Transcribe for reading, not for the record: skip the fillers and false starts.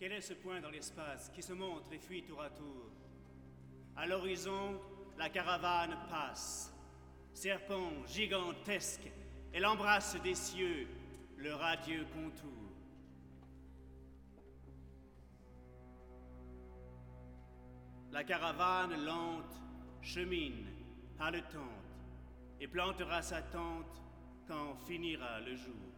Quel est ce point dans l'espace qui se montre et fuit tour à tour? À l'horizon, la caravane passe. Serpent gigantesque, elle embrasse des cieux le radieux contour. La caravane lente chemine, haletante, et plantera sa tente quand finira le jour.